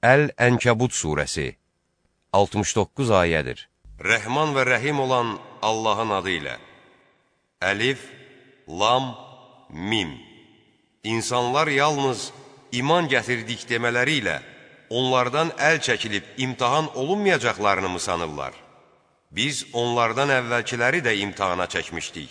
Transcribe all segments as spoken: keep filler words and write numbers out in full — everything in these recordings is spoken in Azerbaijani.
Əl-Ənkəbut surəsi altmış doqquz ayədir. Rəhman və rəhim olan Allahın adı ilə. Əlif, lam, mim. İnsanlar yalnız iman gətirdik demələri ilə onlardan əl çəkilib imtahan olunmayacaqlarını mı sanırlar? Biz onlardan əvvəlkiləri də imtahana çəkmişdik.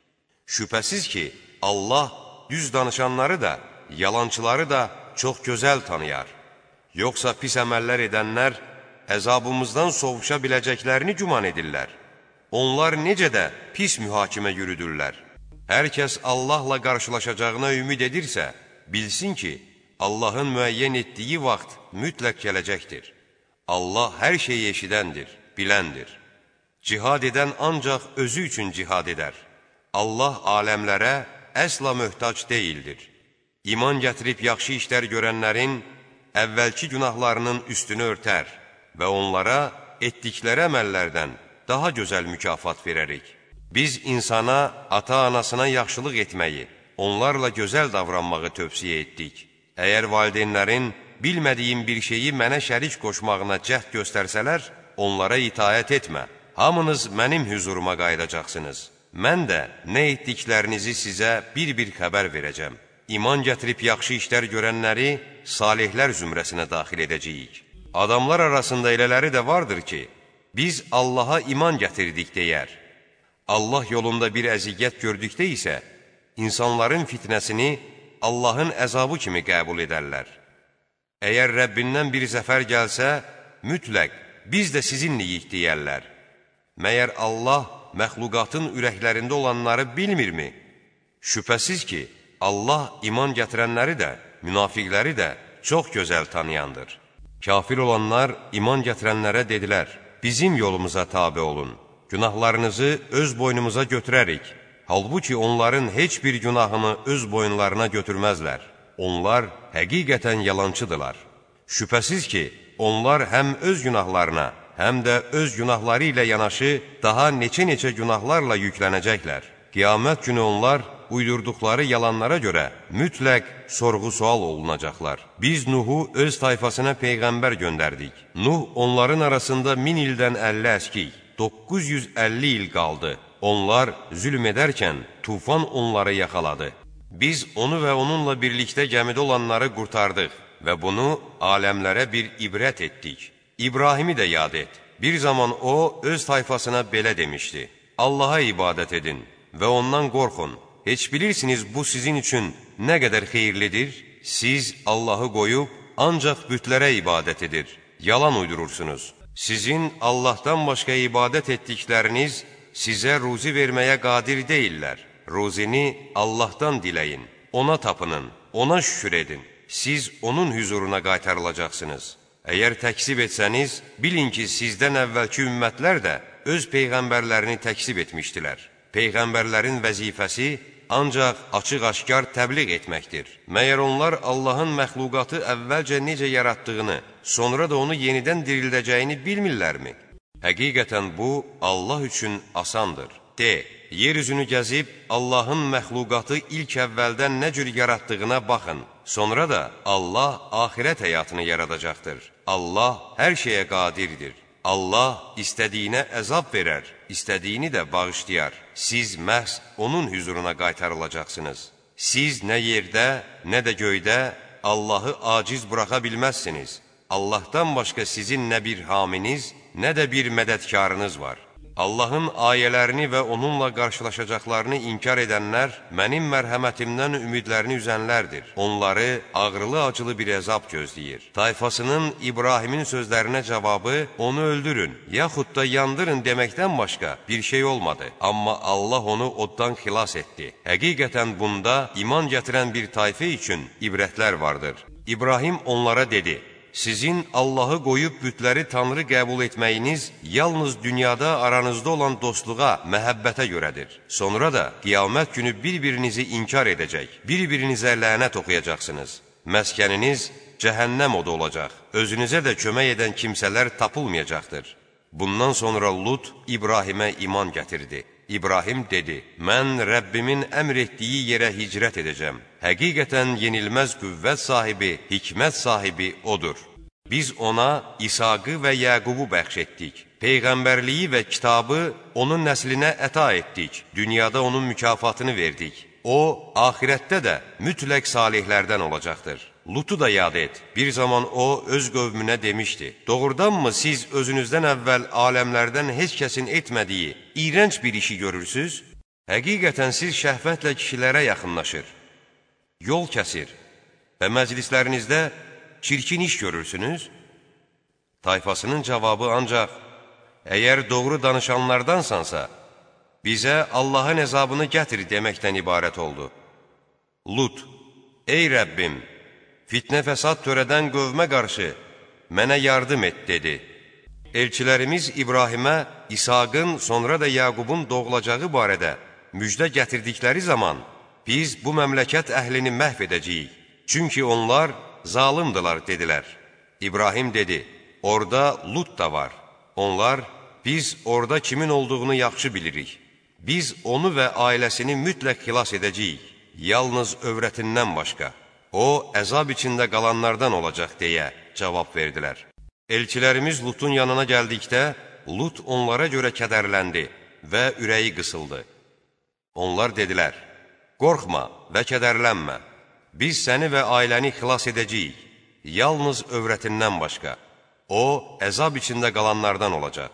Şübhəsiz ki, Allah düz danışanları da, yalançıları da çox gözəl tanıyar. Yoxsa pis əməllər edənlər əzabımızdan sovuşa biləcəklərini güman edirlər. Onlar necə də pis mühakimə yürüdürlər. Hər kəs Allahla qarşılaşacağına ümid edirsə, bilsin ki, Allahın müəyyən etdiyi vaxt mütləq gələcəkdir. Allah hər şeyi eşidəndir, biləndir. Cihad edən ancaq özü üçün cihad edər. Allah aləmlərə əsla möhtac deyildir. İman gətirib yaxşı işlər görənlərin əvvəlki günahlarının üstünü örtər və onlara etdikləri əməllərdən daha gözəl mükafat verərik. Biz insana, ata-anasına yaxşılıq etməyi, onlarla gözəl davranmağı tövsiyə etdik. Əgər valideynlərin bilmədiyin bir şeyi mənə şərik qoşmağına cəhd göstərsələr, onlara itaət etmə. Hamınız mənim hüzuruma qayıdacaqsınız. Mən də nə etdiklərinizi sizə bir-bir xəbər verəcəm. İman gətirib yaxşı işlər görənləri salihlər zümrəsinə daxil edəcəyik. Adamlar arasında elələri də vardır ki, biz Allaha iman gətirdik deyər. Allah yolunda bir əziyyət gördükdə isə, insanların fitnəsini Allahın əzabı kimi qəbul edərlər. Əgər Rəbbindən bir zəfər gəlsə, mütləq biz də sizinliyik deyərlər. Məyər Allah məxluqatın ürəklərində olanları bilmirmi? Şübhəsiz ki, Allah iman gətirənləri də, münafiqləri də çox gözəl tanıyandır. Kafir olanlar iman gətirənlərə dedilər, bizim yolumuza tabe olun, günahlarınızı öz boynumuza götürərik. Halbuki onların heç bir günahını öz boyunlarına götürməzlər. Onlar həqiqətən yalancıdırlar. Şübhəsiz ki, onlar həm öz günahlarına, həm də öz günahları ilə yanaşı daha neçə-neçə günahlarla yüklənəcəklər. Qiyamət günü onlar uydurduqları yalanlara görə mütləq sorğu-sual olunacaqlar. Biz Nuhu öz tayfasına peyğəmbər göndərdik. Nuh onların arasında min ildən əlli əskik, doqquz yüz əlli il qaldı. Onlar zülm edərkən tufan onları yaxaladı. Biz onu və onunla birlikdə gəmidə olanları qurtardıq və bunu aləmlərə bir ibrət etdik. İbrahimi də yad et. Bir zaman o öz tayfasına belə demişdi: Allaha ibadət edin və ondan qorxun. Heç bilirsiniz bu sizin üçün nə qədər xeyirlidir? Siz Allahı qoyub ancaq bütlərə ibadət edir. Yalan uydurursunuz. Sizin Allahdan başqa ibadət etdikləriniz sizə ruzi verməyə qadir deyillər. Ruzini Allahdan diləyin, ona tapının, ona şükür edin. Siz onun hüzuruna qaytarılacaqsınız. Əgər təksib etsəniz, bilin ki, sizdən əvvəlki ümmətlər də öz peyğəmbərlərini təksib etmişdilər. Peyğəmbərlərin vəzifəsi ancaq açıq-aşkar təbliğ etməkdir. Məyər onlar Allahın məxluqatı əvvəlcə necə yaratdığını, sonra da onu yenidən dirildəcəyini bilmirlərmi? Həqiqətən bu, Allah üçün asandır. De, yeryüzünü gəzib Allahın məxluqatı ilk əvvəldən nə cür yaratdığına baxın. Sonra da Allah axirət həyatını yaradacaqdır. Allah hər şeyə qadirdir. Allah istədiyinə əzab verər, istədiyini də bağışlayar. Siz məhz onun hüzuruna qaytarılacaqsınız. Siz nə yerdə, nə də göydə Allahı aciz buraxa bilməzsiniz. Allahdan başqa sizin nə bir haminiz, nə də bir mədədkarınız var. Allahın ayələrini və onunla qarşılaşacaqlarını inkar edənlər mənim mərhəmətimdən ümidlərini üzənlərdir. Onları ağrılı-acılı bir əzab gözləyir. Tayfasının İbrahimin sözlərinə cavabı onu öldürün, yaxud da yandırın deməkdən başqa bir şey olmadı. Amma Allah onu oddan xilas etdi. Həqiqətən bunda iman gətirən bir tayfə üçün ibrətlər vardır. İbrahim onlara dedi: Sizin Allahı qoyub bütləri tanrı qəbul etməyiniz yalnız dünyada aranızda olan dostluğa, məhəbbətə görədir. Sonra da qiyamət günü bir-birinizi inkar edəcək, bir-birinizə lənət oxuyacaqsınız. Məskəniniz cəhənnəm odu olacaq. Özünüzə də kömək edən kimsələr tapılmayacaqdır. Bundan sonra Lut İbrahimə iman gətirdi. İbrahim dedi: Mən Rəbbimin əmr etdiyi yerə hicrət edəcəm. Həqiqətən yenilməz qüvvət sahibi, hikmət sahibi odur. Biz ona İsaqı və Yəqubu bəxş etdik. Peyğəmbərliyi və kitabı onun nəslinə əta etdik. Dünyada onun mükafatını verdik. O, axirətdə də mütləq salihlərdən olacaqdır. Lutu da yad et. Bir zaman o, öz qövmünə demişdi. Doğrudanmı siz özünüzdən əvvəl aləmlərdən heç kəsin etmədiyi iyrənc bir işi görürsünüz? Həqiqətən siz şəhvətlə kişilərə yaxınlaşır, yol kəsir və məclislərinizdə çirkin iş görürsünüz? Tayfasının cavabı ancaq, əgər doğru danışanlardansansa, bizə Allahın əzabını gətir deməkdən ibarət oldu. Lut, ey Rəbbim, fitnə fəsad törədən qövmə qarşı mənə yardım et, dedi. Elçilərimiz İbrahimə, İsaqın, sonra da Yaqubun doğulacağı barədə müjdə gətirdikləri zaman, biz bu məmləkət əhlini məhv edəcəyik. Çünki onlar zalımdılar, dedilər. İbrahim dedi, orada Lut da var. Onlar, biz orada kimin olduğunu yaxşı bilirik. Biz onu və ailəsini mütləq xilas edəcəyik, yalnız övrətindən başqa. O, əzab içində qalanlardan olacaq, deyə cavab verdilər. Elçilərimiz Lutun yanına gəldikdə, Lut onlara görə kədərləndi və ürəyi qısıldı. Onlar dedilər, qorxma və kədərlənmə, biz səni və ailəni xilas edəcəyik, yalnız övrətindən başqa. O, əzab içində qalanlardan olacaq.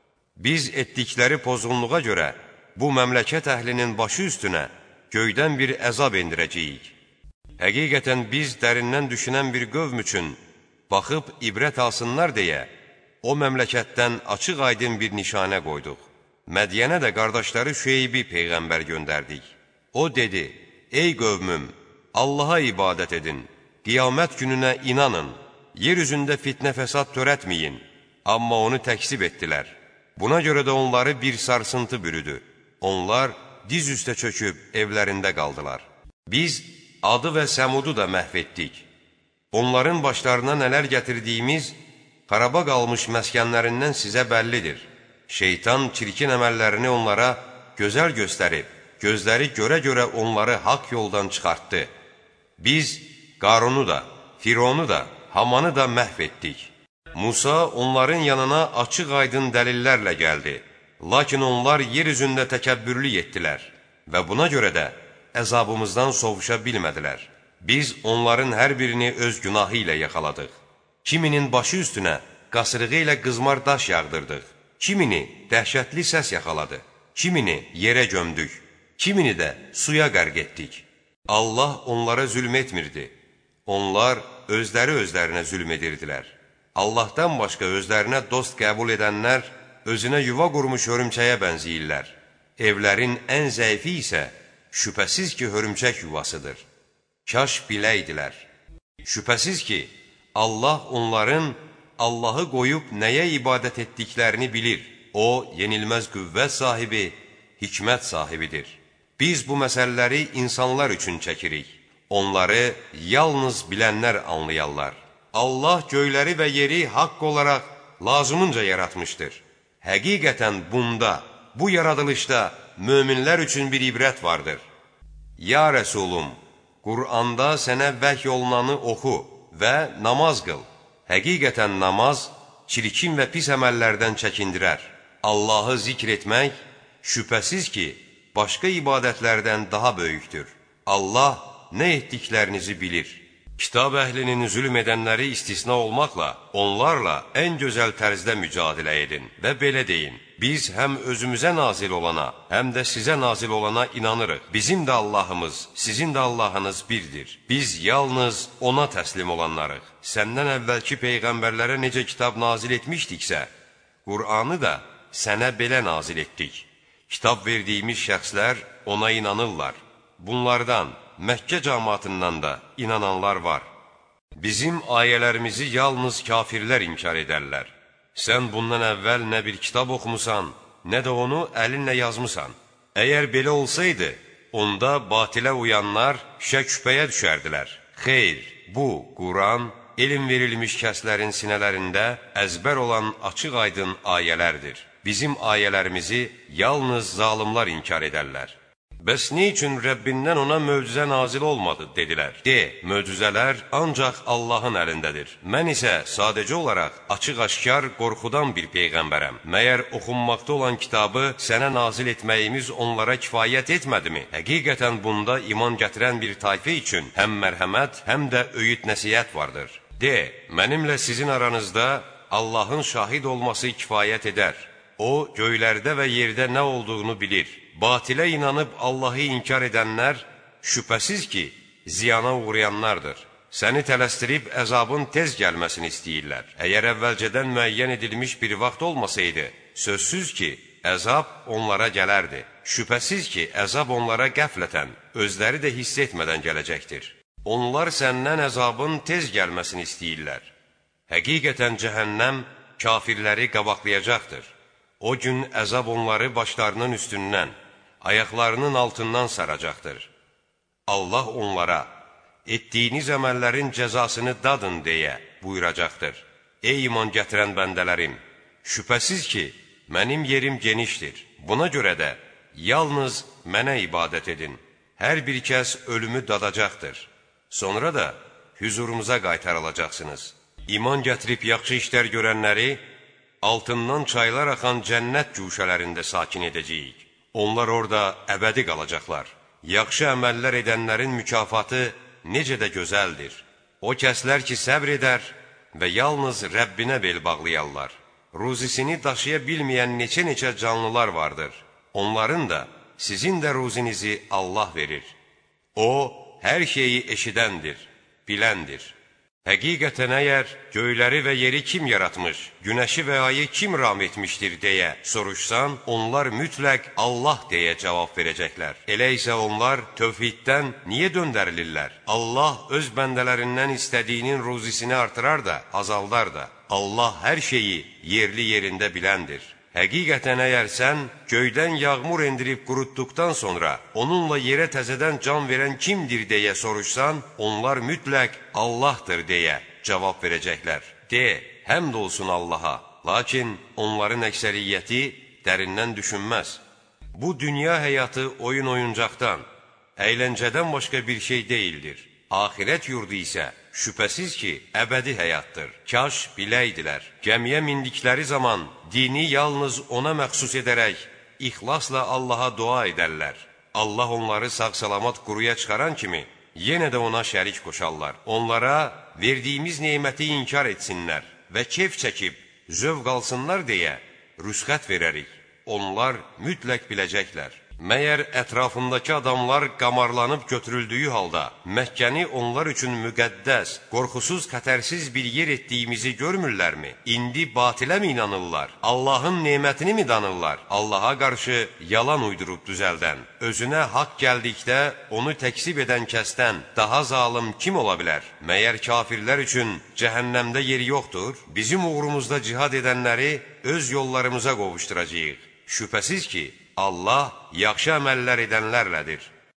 Biz etdikləri pozğunluğa görə bu məmləkət əhlinin başı üstünə göydən bir əzab endirəcəyik. Həqiqətən biz dərindən düşünən bir qövm üçün baxıb ibrət alsınlar deyə o məmləkətdən açıq aydın bir nişanə qoyduq. Mədyənə də qardaşları Şüeybi peyğəmbər göndərdik. O dedi, ey qövmüm, Allaha ibadət edin, qiyamət gününə inanın, yer üzündə fitnə fəsad törətməyin. Amma onu təksib etdilər. Buna görə də onları bir sarsıntı bürüdü. Onlar diz üstə çöküb evlərində qaldılar. Biz Adı və Səmudu da məhv etdik. Onların başlarına nələr gətirdiyimiz xaraba qalmış məskənlərindən sizə bəllidir. Şeytan çirkin əməllərini onlara gözəl göstərib, gözləri görə-görə onları haqq yoldan çıxartdı. Biz Qarunu da, Fironu da, Hamanı da məhv etdik. Musa onların yanına açıq aydın dəlillərlə gəldi. Lakin onlar yer üzündə təkəbbürlük etdilər və buna görə də əzabımızdan sovuşa bilmədilər. Biz onların hər birini öz günahı ilə yaxaladıq. Kiminin başı üstünə qasırğı ilə qızmar daş yağdırdıq. Kimini dəhşətli səs yaxaladı. Kimini yerə gömdük. Kimini də suya qərq etdik. Allah onlara zülm etmirdi. Onlar özləri özlərinə zülm edirdilər. Allahdan başqa özlərinə dost qəbul edənlər özünə yuva qurmuş hörümçəyə bənziyirlər. Evlərin ən zəifi isə şübhəsiz ki, hörümçək yuvasıdır. Kaş biləydilər. Şübhəsiz ki, Allah onların Allahı qoyub nəyə ibadət etdiklərini bilir. O, yenilməz qüvvət sahibi, hikmət sahibidir. Biz bu məsələləri insanlar üçün çəkirik. Onları yalnız bilənlər anlayarlar. Allah göyləri və yeri haqq olaraq lazımınca yaratmışdır. Həqiqətən bunda, bu yaradılışda möminlər üçün bir ibrət vardır. Ya Rəsulum, Qur'anda sənə vəhy olunanı oxu və namaz qıl. Həqiqətən namaz çirkin və pis əməllərdən çəkindirər. Allahı zikr etmək şübhəsiz ki, başqa ibadətlərdən daha böyükdür. Allah nə etdiklərinizi bilir. Kitab əhlinin zülm edənləri istisna olmaqla, onlarla ən gözəl tərzdə mücadilə edin və belə deyin. Biz həm özümüzə nazil olana, həm də sizə nazil olana inanırıq. Bizim də Allahımız, sizin də Allahınız birdir. Biz yalnız ona təslim olanlarıq. Səndən əvvəlki peyğəmbərlərə necə kitab nazil etmişdiksə, Qur'anı da sənə belə nazil etdik. Kitab verdiyimiz şəxslər ona inanırlar. Bunlardan, Məkkə cəmaatından da inananlar var. Bizim ayələrimizi yalnız kafirlər inkar edərlər. Sən bundan əvvəl nə bir kitab oxumusan, nə də onu əlinlə yazmısan. Əgər belə olsaydı, onda batilə uyanlar şək-şübhəyə düşərdilər. Xeyr, bu, Quran, elm verilmiş kəslərin sinələrində əzbər olan açıq-aydın ayələrdir. Bizim ayələrimizi yalnız zalımlar inkar edərlər. Bəs nə üçün Rəbbindən ona möcüzə nazil olmadı, dedilər. De, möcüzələr ancaq Allahın əlindədir. Mən isə sadəcə olaraq açıq-aşkar qorxudan bir peyğəmbərəm. Məyər oxunmaqda olan kitabı sənə nazil etməyimiz onlara kifayət etmədimi? Həqiqətən bunda iman gətirən bir tayfə üçün həm mərhəmət, həm də öyüd nəsihət vardır. De, mənimlə sizin aranızda Allahın şahid olması kifayət edər. O, göylərdə və yerdə nə olduğunu bilir. Batilə inanıb Allahı inkar edənlər şübhəsiz ki, ziyana uğrayanlardır. Səni tələsdirib əzabın tez gəlməsini istəyirlər. Əgər əvvəlcədən müəyyən edilmiş bir vaxt olmasaydı, sözsüz ki, əzab onlara gələrdi. Şübhəsiz ki, əzab onlara qəflətən, özləri də hiss etmədən gələcəkdir. Onlar səndən əzabın tez gəlməsini istəyirlər. Həqiqətən cəhənnəm kafirləri qabaqlayacaqdır. O gün əzab onları başlarının üstündən, ayaqlarının altından saracaqdır. Allah onlara, etdiyiniz əməllərin cəzasını dadın deyə buyuracaqdır. Ey iman gətirən bəndələrim, şübhəsiz ki, mənim yerim genişdir. Buna görə də yalnız mənə ibadət edin. Hər bir kəs ölümü dadacaqdır. Sonra da hüzurumuza qaytarılacaqsınız. İman gətirib yaxşı işlər görənləri, altından çaylar axan cənnət cuşələrində sakin edəcəyik. Onlar orada əbədi qalacaqlar. Yaxşı əməllər edənlərin mükafatı necə də gözəldir. O kəslər ki, səbr edər və yalnız Rəbbinə bel bağlayarlar. Ruzisini daşıya bilməyən neçə-neçə canlılar vardır. Onların da, sizin də ruzinizi Allah verir. O, hər şeyi eşidəndir, biləndir. Həqiqətən əgər göyləri və yeri kim yaratmış, günəşi və ayı kim ram etmişdir deyə soruşsan, onlar mütləq Allah deyə cavab verəcəklər. Elə isə onlar tövhiddən niyə döndərilirlər? Allah öz bəndələrindən istədiyinin ruzisini artırar da, azaldar da. Allah hər şeyi yerli yerində biləndir. Həqiqətən əgər sən göydən yağmur endirib qurutduqdan sonra onunla yerə təzədən can verən kimdir deyə soruşsan, onlar mütləq Allahdır deyə cavab verəcəklər. De, həmd olsun Allaha, lakin onların əksəriyyəti dərindən düşünməz. Bu dünya həyatı oyun oyuncaqdan, əyləncədən başqa bir şey deyildir. Axirət yurdu isə şübhəsiz ki, əbədi həyatdır. Kaş biləydilər. Gəmiyə mindikləri zaman dini yalnız ona məxsus edərək, ixlasla Allaha dua edərlər. Allah onları sağ-salamat quruya çıxaran kimi, yenə də ona şərik qoşarlar. Onlara verdiyimiz neməti inkar etsinlər və keyf çəkib, zövq alsınlar deyə rüsxət verərik. Onlar mütləq biləcəklər. Məyər ətrafındakı adamlar qamarlanıb götürüldüyü halda Məkkəni onlar üçün müqəddəs, qorxusuz, xətərsiz bir yer etdiyimizi görmürlərmi? İndi batilə mi inanırlar? Allahın nemətini mi danırlar? Allaha qarşı yalan uydurub düzəldən, özünə haqq gəldikdə onu təksib edən kəsdən daha zalım kim ola bilər? Məyər kafirlər üçün cəhənnəmdə yeri yoxdur? Bizim uğrumuzda cihad edənləri öz yollarımıza qovuşduracağıq. Şübhəsiz ki, Allah yaxşı əməllər edənlərlədir.